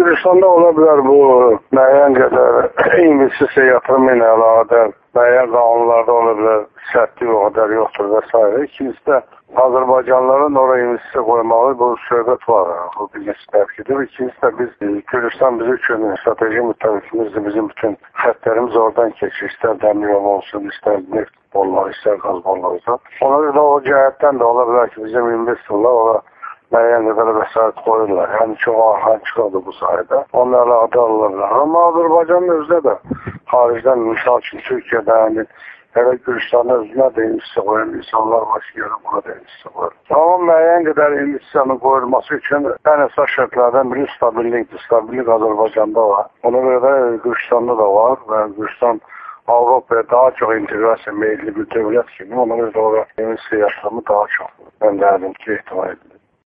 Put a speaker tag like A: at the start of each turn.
A: Gürcüstanda ola bilər bu müəyyən qədər investisiya yatırımı ilə əlaqədar müəyyən qanunlarda ola bilər, sərtlik o qədər yoxdur və s. İkincisi də Azərbaycanlıların oraya investisiya qoymağı bu söhbət var. Bu birinci tərkidir. İkincisi də biz Gürcüstan bizim üçün strateji müttəfiqimizdir. Bizim bütün xəttlərimiz oradan keçir. İstər dəmir yolu olsun, istər neft bolları, istər qaz bolları. Ona görə o cəhətdən də ola bilər ki, bizim investorlar ora müəyyən qədər vəsait qoyurlar. Yəni çox arxan çıxadı bu sayədə. Onlarla adı alırlar. Amma Azərbaycanın özdə də xaricdən, misal üçün Türkiyədən, hələ Gürcüstanın özünə də investisiya qoyan insanlar var ki, görə buna da investisiya qoyur. Amma müəyyən qədər investisiyanın qoyulması üçün ən əsas şərtlərdən biri stabillikdir. Stabillik Azərbaycanda var. Ona görə də Gürcüstanda da var və Gürcüstan Avropaya daha çox inteqrasiya meyilli bir dövlət kimi. Ona görə də orada investisiya yatırımı daha çox. Mən deyərdim ki, ehtimal edilir.